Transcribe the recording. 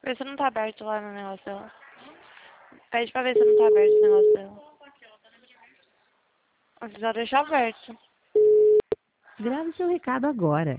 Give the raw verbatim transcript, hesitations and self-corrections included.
Vê se não tá aberto lá no negócio dela. Pede pra ver se não tá aberto o negócio dela. Precisa deixar aberto. Grave seu recado agora.